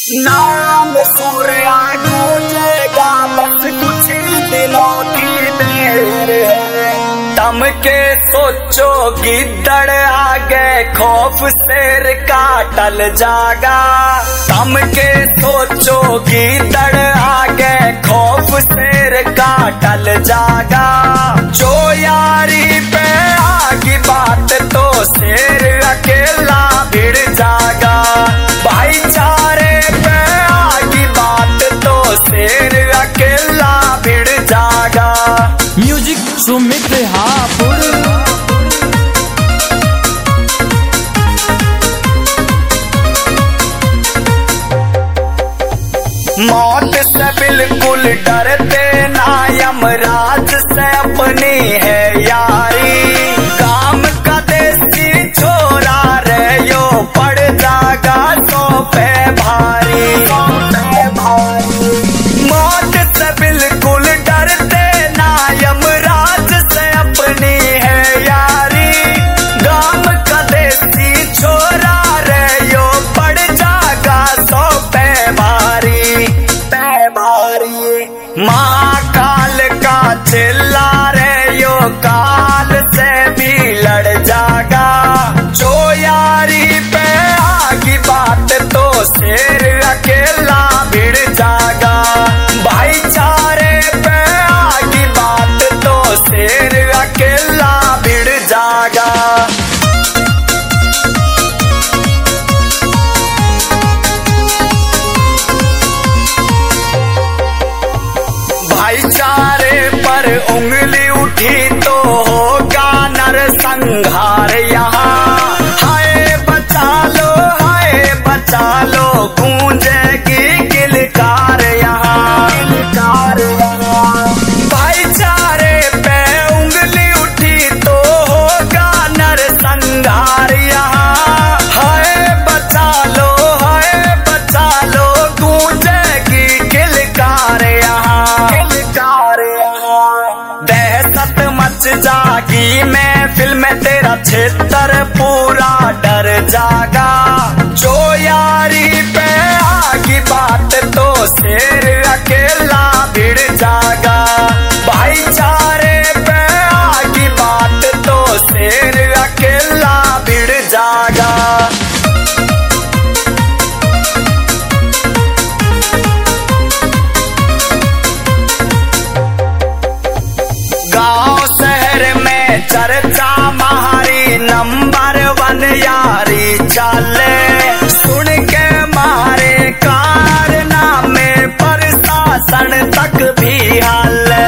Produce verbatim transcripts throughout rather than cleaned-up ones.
नाम सूर्या गूंजेगा बस कुछ दिनों की देर है। दम के सोचो गिद्दड़ आगे खौफ शेर का टल जागा। दम के सोचो गिद्दड़ आगे खौफ शेर का टल जागा। जो यारी पे आगी बात तो शेर अकेला भिड़ जागा। भाईचारे पे आगी बात तो शेर अकेला भिड़ जागा। म्यूजिक सुमित हापुर। मौत से बिल्कुल डरते ना यमराज से अपनी है यारी। काम का देसी छोरा रे यो पड़ जागा सौ पे भारी। मौत से बिल्कुल डरते ना यमराज से अपनी है यारी। गाम का देसी छोरा रे यो पड़ जागा सौ पे भारी पे भारी। महाकाल का चिल्ला रे यो काल से भी लड़ जागा। जो यारी पे आगी बात तो शेर अकेला भिड़ जागा। भाईचारे पे आगी बात तो शेर अकेला भिड़ जागा। भाईचारे पर उंगली उठी तो होगा नरसंहार यहाँ। हाय बचा लो हाय बचा लो गूंजेगी किलकार यहाँ। किलकार यहाँ। भाईचारे पे उंगली उठी तो होगा नरसंहार यहाँ। हाय बचा लो हाय बचा लो गूंजेगी किलकार यहाँ। किलकार यहाँ। दहशत मच जागी महफिल में तेरा क्षेत्र पूरा डर जागा। जो यारी पे आगी बात तो शेर अकेला भिड़ जागा। भाईचारे पे आगी बात तो शेर अकेला भिड़ जागा। गांव शहर में चर्चा मारी नंबर वन यारी चाले। सुन के मारे कारनामे प्रशासन तक भी हाले।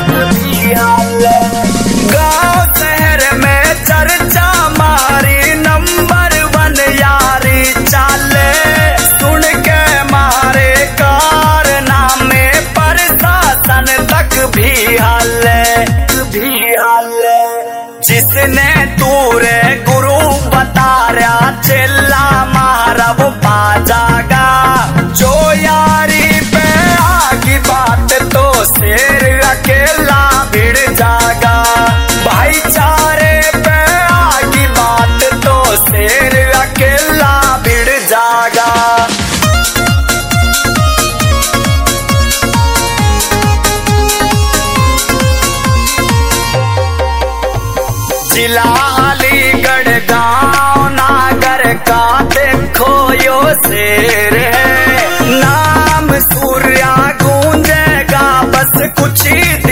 गांव शहर में चर्चा मारी नंबर वन यारी चाले। सुन के मारे कारनामे प्रशासन तक भी हाले भी हाले। जिसने तूरे गुरु बता रहा चिल्ला मारा वो पा जागा। जो यारी पे आगी बात तो शेर अकेला भिड़ जागा। भाईचारे पे आगी बात तो शेर अकेला भिड़ जागा। जिला अलीगढ़ गांव नागर का देखो यो शेर है। नाम सूर्या गूंजेगा बस कुछ ही